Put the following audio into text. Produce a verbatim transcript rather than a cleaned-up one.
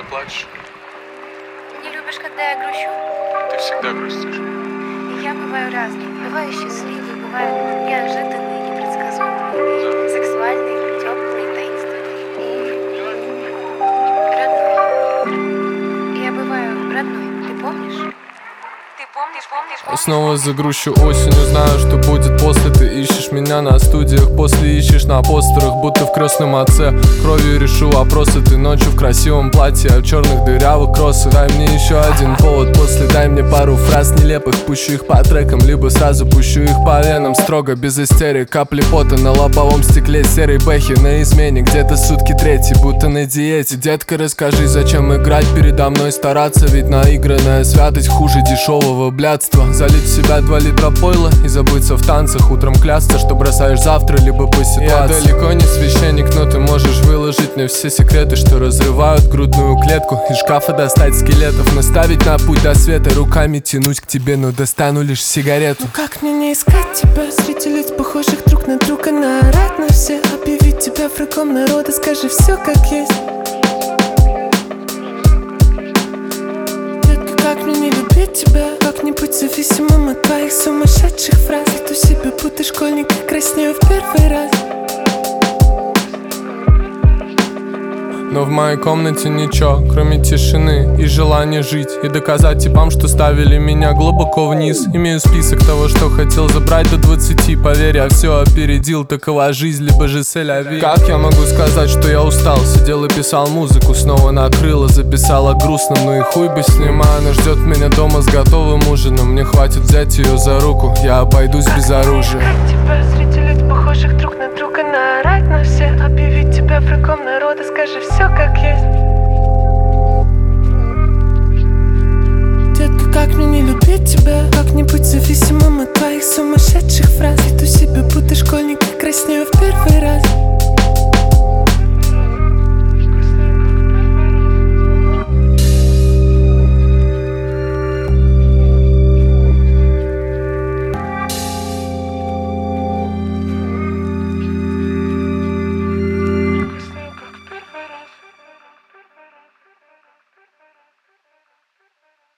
плачешь? Не любишь, когда я грущу? Ты всегда грустишь. Я бываю разной. Бываю счастливой, бываю неожиданной, непредсказуемой, сексуальной, теплой, таинственной и родной. Я бываю родной, ты помнишь? Ты помнишь, помнишь, помнишь? Снова загрущу осенью, знаю, что будет после. Ты ищешь меня на студиях, после ищешь на постерах, будто в крестном отце. Кровью решу вопросы, ты ночью в красивом платье, а в черных дырявых кроссах. Дай мне еще один повод после, дай мне пару фраз нелепых. Пущу их по трекам, либо сразу пущу их по венам. Строго, без истерик, капли пота на лобовом стекле. Серой бэхи на измене, где-то сутки третий, будто на диете. Детка, расскажи, зачем играть передо мной, стараться, ведь наигранная святость хуже дешевого блядства. Залить в себя два литра пойла и забыться в танцах. Утром клясться, что бросаешь завтра, либо по ситуации. Я далеко не священник, но ты можешь выложить мне все секреты, что разрывают грудную клетку. Из шкафа достать скелетов, наставить на путь до света, руками тянуть к тебе, но достану лишь сигарету. Ну как мне не искать тебя среди лиц, похожих друг на друга, наорать на все, объявить тебя врагом народа, скажи все как есть. Детка, как мне не любить тебя, как не быть зависимым от твоих сумасшедших фраз. Иду себе, будто школьник, и краснею в первый раз. Но в моей комнате ничего, кроме тишины и желания жить и доказать типам, что ставили меня глубоко вниз. Имею список того, что хотел забрать до двадцати. Поверь, я все опередил, такова жизнь, либо же сель-ля-ви. Как я могу сказать, что я устал? Сидел и писал музыку, снова накрыло, записала грустно, ну и хуй бы с ним. А она ждет меня дома с готовым ужином. Мне хватит взять ее за руку, я обойдусь без оружия. Как тебя среди лиц, похожих друг на друга, наорать на все, объявить тебя врагом народа, скажи все как есть.